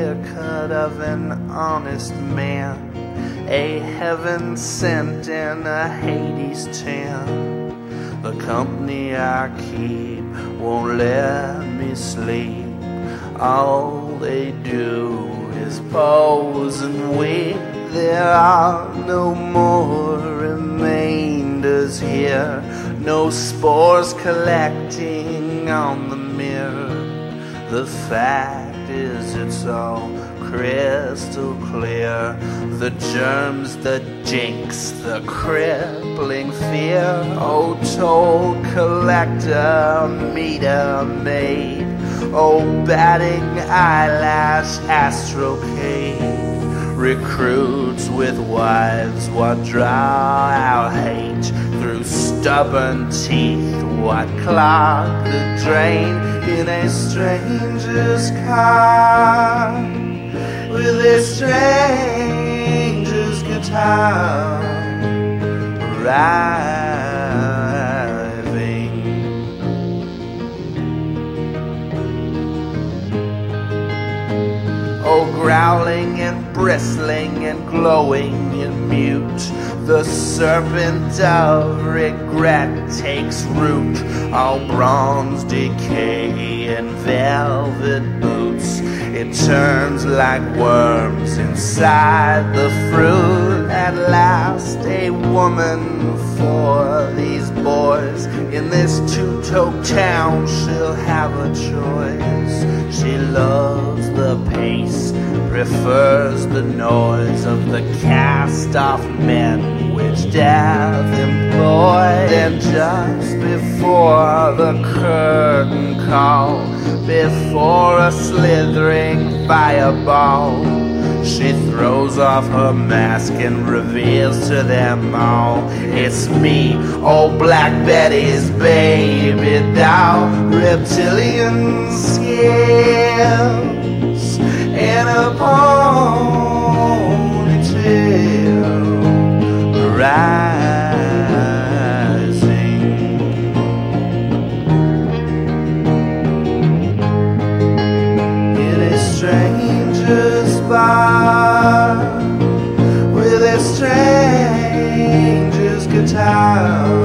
haircut of an honest man, a heaven sent and a Hades tan. The company I keep won't let me sleep. All they do is pose and wait. There are no more remainders here, no spores collecting on the mirror. The fact is it's all crystal clear. The germs, the jinx, the crippling fear. Oh, toll collector, meter maid. Oh, batting eyelash astrocade. Recruits with wives, what draw our hate through stubborn teeth, what clog the drain in a stranger's car with a stranger's guitar arriving. Oh, growling and bristling and glowing and mute, the serpent of regret takes root. All bronze decay and velvet boots, it turns like worms inside the fruit. At last a woman for these boys in this two-toed town, she'll have a choice. She loves the pace, prefers the noise of the cast-off men which death employed. And just before the curtain call, before a slithering fireball, she throws off her mask and reveals to them all, it's me, old Black Betty's baby doll. Reptilian scales and a ponytail rising. In a stranger's bar with a stranger's guitar